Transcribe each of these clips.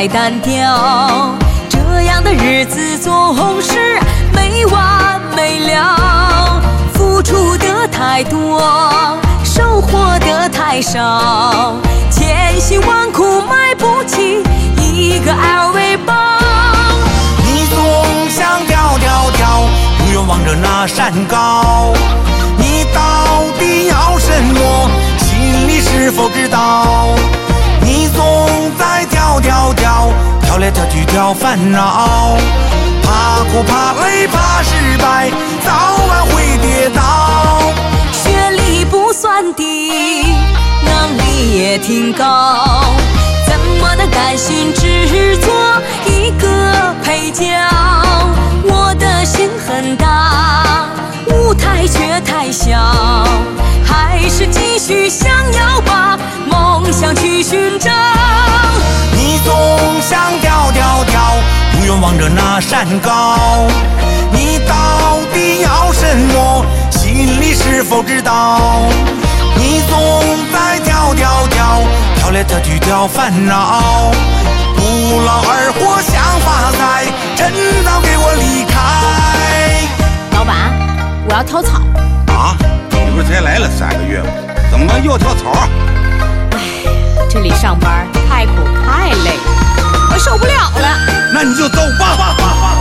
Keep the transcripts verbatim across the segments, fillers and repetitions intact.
单调，这样的日子总是没完没了。付出的太多，收获的太少，千辛万苦买不起一个 L V 包。 你总想跳跳跳，永远望着那山高。你到底要什么？心里是否知道？你总在跳跳跳，跳来跳去跳烦恼，怕苦怕累怕失败，早晚会跌倒。 学历不算低，能力也挺高，怎么能甘心只做一个配角？我的心很大，舞台却太小，还是继续想要把梦想去寻找。 你总想跳跳跳，永远望着那山高。你到底要什么？心里是否知道？你总在跳跳跳，跳来跳去跳烦恼，不劳而获想发财，趁早给我离开。 老板，我要跳槽。 啊，你不是才来了三个月吗？怎么又跳槽？ 唉，这里上班太苦太累，我受不了了。 那你就走吧。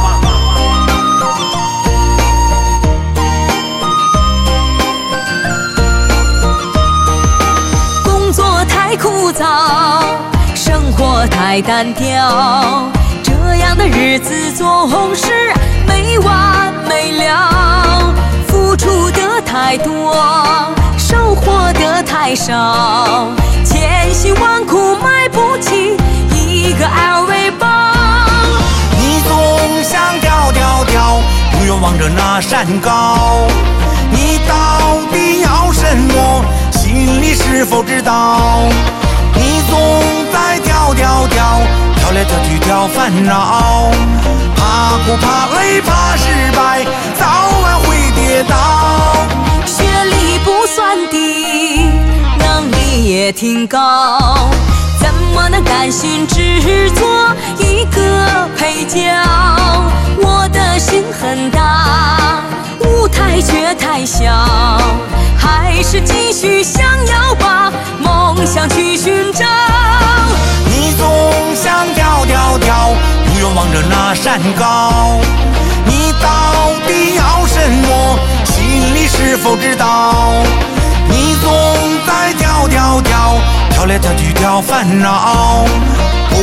工作太枯燥，生活太单调，这样的日子总是没完没了。付出的太多，收获的太少，千辛万苦买不起一个 L V 包。 你总想跳跳跳，永远望着那山高。你到底要什么？心里是否知道？你总在跳跳跳，跳来跳去跳烦恼，怕苦怕累怕失败，早晚会跌倒。 学历不算低，能力也挺高，怎么能甘心只做一个配角？我的心很大，舞台却太小，还是继续想要把梦想去寻找。 你总想跳跳跳，永远望着那山高。你到底要什么？心里是否知道？你总在跳跳跳，跳来跳去跳烦恼，不